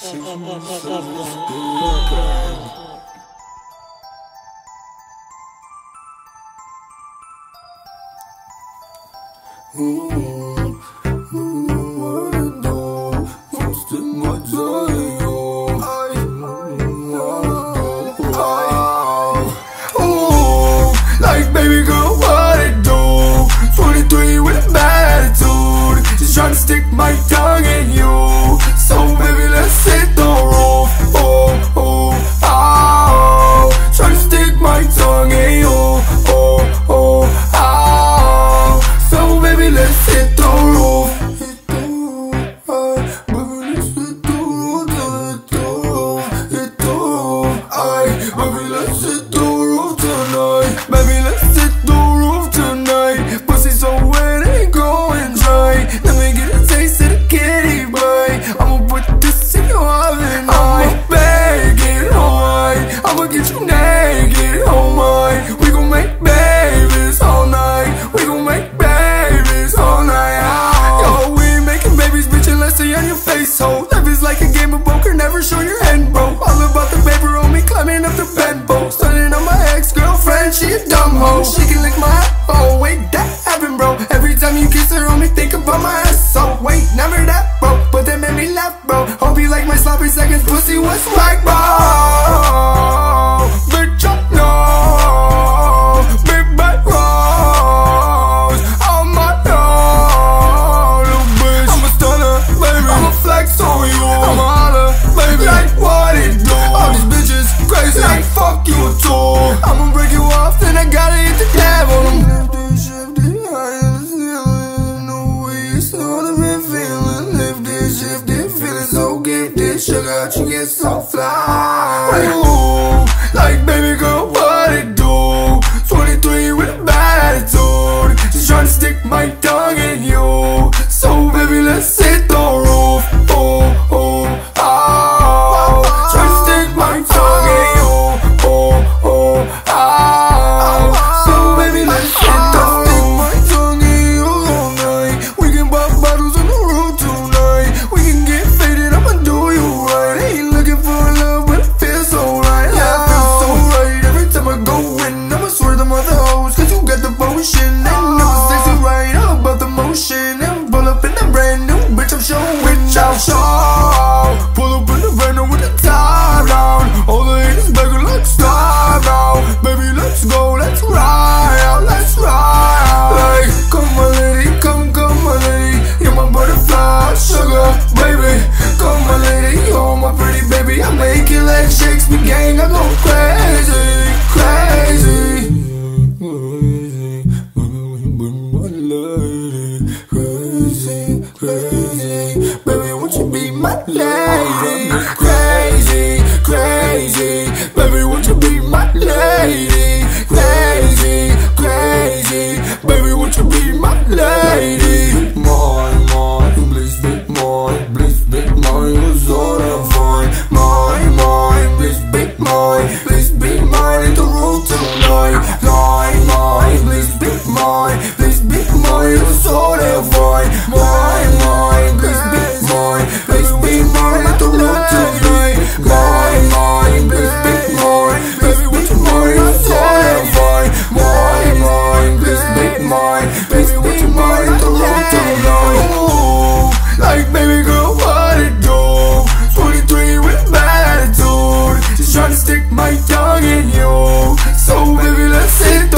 Like baby girl, what it do? 23 with a bad attitude, just trying to stick my tongue in you. So baby, let's hit the roof. Oh, oh, oh, trying to stick my tongue in you. Oh, oh, oh, so baby, let's hit the roof. Hit the roof, baby, let's hit the roof, hit the roof, hit the roof. Baby, let's hit the roof tonight. Baby, let's hit the roof tonight. Pussy so wet, ain't going dry. Let me get a taste of the kitty bite. I'ma put this in your oven. I'ma bake it alright. I'ma get you naked, oh my. We gon' make babies all night. We gon' make babies all night. Yo, we ain't making babies, bitch, unless they on your face, ho. Life is like a game of poker, never show your hand, bro. All about the paper on me, climbing up the bed, stunning on my ex-girlfriend, she a dumb hoe. She can lick my oh wait, that happened, bro. Every time you kiss her on me, think about my ass. So wait, never that, bro, but that made me laugh, bro. Hope you like my sloppy seconds, pussy was right, bro. Bitch, I know, big bad rose on my nose, little bitch. I'm a stunner, baby, I'ma flex on you. I'ma holler, baby, like what it do. All these bitches crazy, like fuck you too. I'ma break you off, then I gotta hit the dab on them. Lift it, shift it, high in the ceiling. No way, it's all I've been feeling. Lift it, shift it, feeling so gifted. Sugar, you get so fly. Ooh, like baby girl, what it do? 23 with a bad attitude, just trying to stick my tongue in you. So baby, let's hit the roof. Oh, oh, oh, trying to stick my tongue in you. Oh, oh, oh, so baby, let's hit the roof. Stick my tongue in you all night. We can pop bottles on the road tonight. We can get faded, I'ma do you right. Ain't looking for love, but it feels so right. Yeah, it feels so right. Every time I go in, I'ma swear the mother hoes, cause you got the potion. Ain't never sexy right, all about the motion. And pull up in a brand new bitch, I'm showing which I'll show. Pull up in the brand new with the top down. All the haters begging like star now. Baby, let's go, let's ride out, let's ride out. Like, come my lady, come my lady. You're my butterfly, sugar, baby. Come my lady, you're my pretty baby. I make your legs shakes, me gang, I go crazy, crazy. Crazy, crazy, baby, won't you be my lady? Crazy, crazy, baby, won't you be my lady? Crazy, crazy, baby, won't you be my lady? Mine, please be mine, please be mine, you're all I'm fine. Mine, please be mine, please be mine in the room tonight. Mine, please be mine, please be mine, you're all I'm fine. Mine, please be mine, please be mine in the room tonight. Mine, please be mine, please be mine, you're all I'm fine. Mine, please be mine, please be mine in the room tonight. Ooh, like baby girl, what it do? 23 with a bad attitude, just trying to stick my tongue in you. So baby, let's hit the